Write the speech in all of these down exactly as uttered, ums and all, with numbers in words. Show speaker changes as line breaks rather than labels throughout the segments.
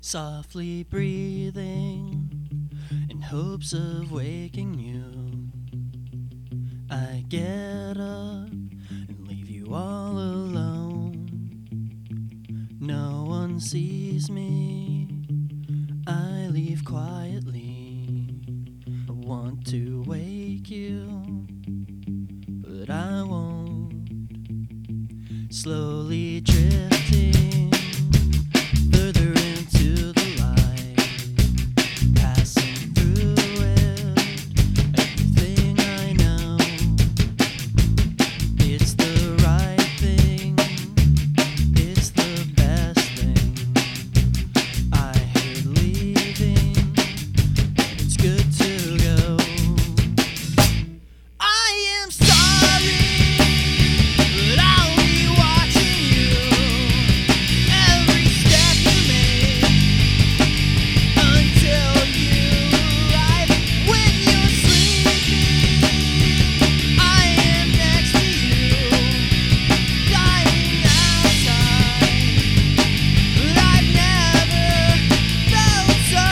softly breathing in hopes of waking you. I get up and leave you all alone. No one sees me, I leave quietly. I want to wake you, but I won't. Slowly drifting further into the light, passing through it, everything I know. It's the right thing, it's the best thing. I hate leaving, but it's good to go. I am sorry, but I'll be watching you every step you make until you arrive. When you're sleeping, I am next to you, dying outside, but I've never felt so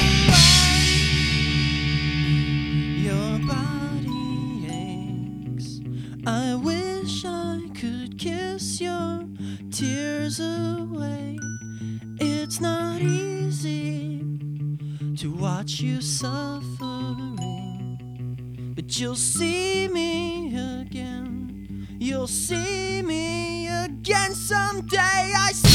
alive. Your body aches, I wish I could kiss your tears away. It's not easy to watch you suffering, but you'll see me again. You'll see me again someday. I